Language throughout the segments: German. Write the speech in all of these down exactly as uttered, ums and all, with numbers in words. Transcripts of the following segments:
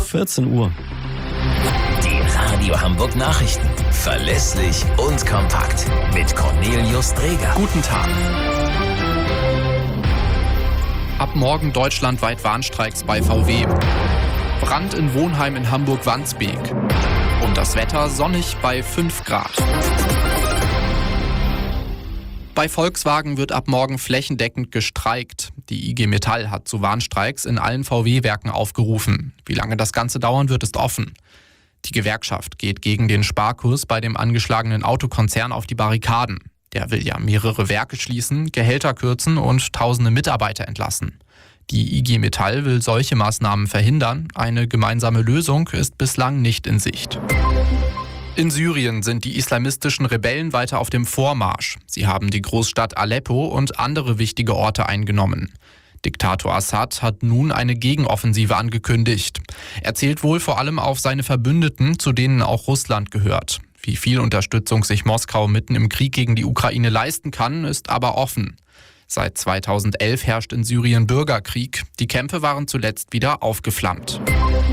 vierzehn Uhr. Die Radio Hamburg Nachrichten. Verlässlich und kompakt. Mit Cornelius Dreger. Guten Tag. Ab morgen deutschlandweit Warnstreiks bei V W. Brand in Wohnheim in Hamburg-Wandsbek. Und das Wetter sonnig bei fünf Grad. Bei Volkswagen wird ab morgen flächendeckend gestreikt. Die I G Metall hat zu Warnstreiks in allen V W-Werken aufgerufen. Wie lange das Ganze dauern wird, ist offen. Die Gewerkschaft geht gegen den Sparkurs bei dem angeschlagenen Autokonzern auf die Barrikaden. Der will ja mehrere Werke schließen, Gehälter kürzen und tausende Mitarbeiter entlassen. Die I G Metall will solche Maßnahmen verhindern. Eine gemeinsame Lösung ist bislang nicht in Sicht. In Syrien sind die islamistischen Rebellen weiter auf dem Vormarsch. Sie haben die Großstadt Aleppo und andere wichtige Orte eingenommen. Diktator Assad hat nun eine Gegenoffensive angekündigt. Er zählt wohl vor allem auf seine Verbündeten, zu denen auch Russland gehört. Wie viel Unterstützung sich Moskau mitten im Krieg gegen die Ukraine leisten kann, ist aber offen. Seit zweitausendelf herrscht in Syrien Bürgerkrieg. Die Kämpfe waren zuletzt wieder aufgeflammt.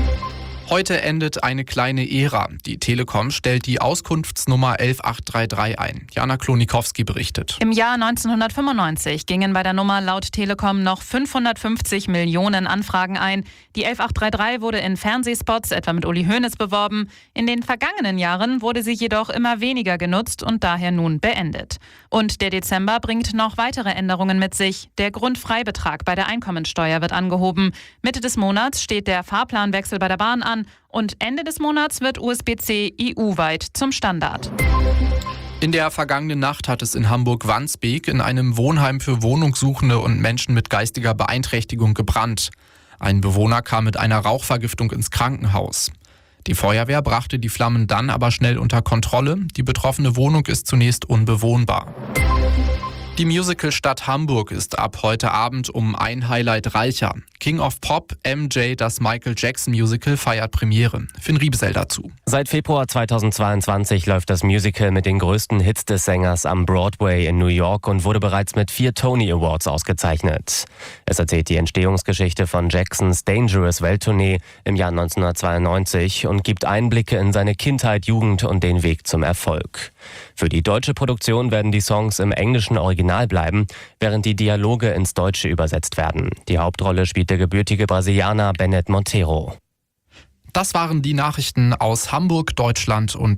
Heute endet eine kleine Ära. Die Telekom stellt die Auskunftsnummer elf acht drei drei ein. Jana Klonikowski berichtet. Im Jahr neunzehnhundertfünfundneunzig gingen bei der Nummer laut Telekom noch fünfhundertfünfzig Millionen Anfragen ein. Die elf acht drei drei wurde in Fernsehspots, etwa mit Uli Hoeneß, beworben. In den vergangenen Jahren wurde sie jedoch immer weniger genutzt und daher nun beendet. Und der Dezember bringt noch weitere Änderungen mit sich. Der Grundfreibetrag bei der Einkommensteuer wird angehoben. Mitte des Monats steht der Fahrplanwechsel bei der Bahn an. Und Ende des Monats wird U S B C E U-weit zum Standard. In der vergangenen Nacht hat es in Hamburg-Wandsbek in einem Wohnheim für Wohnungssuchende und Menschen mit geistiger Beeinträchtigung gebrannt. Ein Bewohner kam mit einer Rauchvergiftung ins Krankenhaus. Die Feuerwehr brachte die Flammen dann aber schnell unter Kontrolle. Die betroffene Wohnung ist zunächst unbewohnbar. Die Musicalstadt Hamburg ist ab heute Abend um ein Highlight reicher. King of Pop, M J, das Michael Jackson Musical, feiert Premiere. Finn Riebesell dazu. Seit Februar zweitausendzweiundzwanzig läuft das Musical mit den größten Hits des Sängers am Broadway in New York und wurde bereits mit vier Tony Awards ausgezeichnet. Es erzählt die Entstehungsgeschichte von Jacksons Dangerous Welttournee im Jahr neunzehnhundertzweiundneunzig und gibt Einblicke in seine Kindheit, Jugend und den Weg zum Erfolg. Für die deutsche Produktion werden die Songs im englischen Original bleiben, während die Dialoge ins Deutsche übersetzt werden. Die Hauptrolle spielt der gebürtige Brasilianer Bennett Monteiro. Das waren die Nachrichten aus Hamburg, Deutschland und